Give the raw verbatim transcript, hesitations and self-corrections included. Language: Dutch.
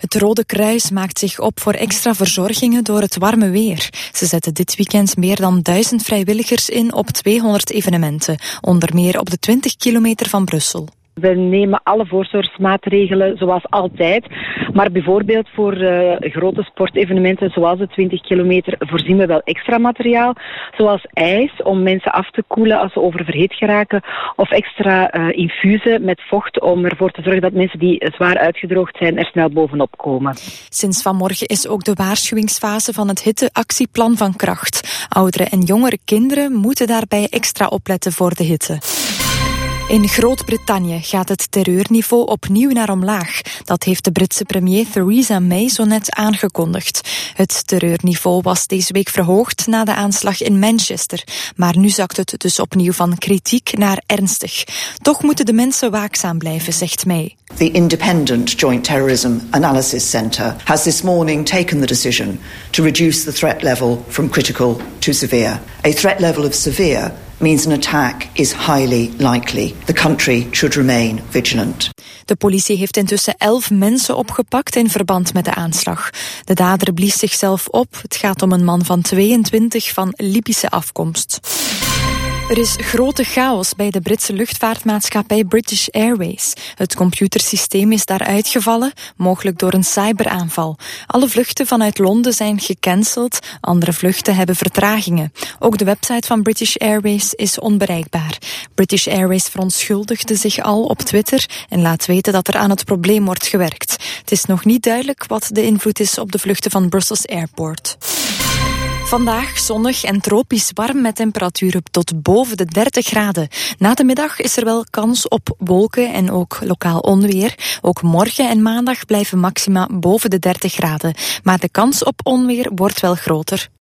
Het Rode Kruis maakt zich op voor extra verzorgingen door het warme weer. Ze zetten dit weekend meer dan duizend vrijwilligers in op tweehonderd evenementen, onder meer op de twintig kilometer van Brussel. We nemen alle voorzorgsmaatregelen zoals altijd. Maar bijvoorbeeld voor uh, grote sportevenementen zoals de twintig kilometer voorzien we wel extra materiaal. Zoals ijs om mensen af te koelen als ze oververhit geraken. Of extra uh, infusen met vocht om ervoor te zorgen dat mensen die zwaar uitgedroogd zijn er snel bovenop komen. Sinds vanmorgen is ook de waarschuwingsfase van het hitteactieplan van kracht. Oudere en jongere kinderen moeten daarbij extra opletten voor de hitte. In Groot-Brittannië gaat het terreurniveau opnieuw naar omlaag. Dat heeft de Britse premier Theresa May zo net aangekondigd. Het terreurniveau was deze week verhoogd na de aanslag in Manchester. Maar nu zakt het dus opnieuw van kritiek naar ernstig. Toch moeten de mensen waakzaam blijven, zegt May. The Independent Joint Terrorism Analysis Centre has this morning taken the decision to reduce the threat level from critical to severe. A threat level of severe means an attack is highly likely. The country should remain vigilant. De politie heeft intussen elf mensen opgepakt in verband met de aanslag. De dader blies zichzelf op. Het gaat om een man van tweeëntwintig van Libische afkomst. Er is grote chaos bij de Britse luchtvaartmaatschappij British Airways. Het computersysteem is daar uitgevallen, mogelijk door een cyberaanval. Alle vluchten vanuit Londen zijn gecanceld, andere vluchten hebben vertragingen. Ook de website van British Airways is onbereikbaar. British Airways verontschuldigde zich al op Twitter en laat weten dat er aan het probleem wordt gewerkt. Het is nog niet duidelijk wat de invloed is op de vluchten van Brussels Airport. Vandaag zonnig en tropisch warm met temperaturen tot boven de dertig graden. Na de middag is er wel kans op wolken en ook lokaal onweer. Ook morgen en maandag blijven maxima boven de dertig graden. Maar de kans op onweer wordt wel groter.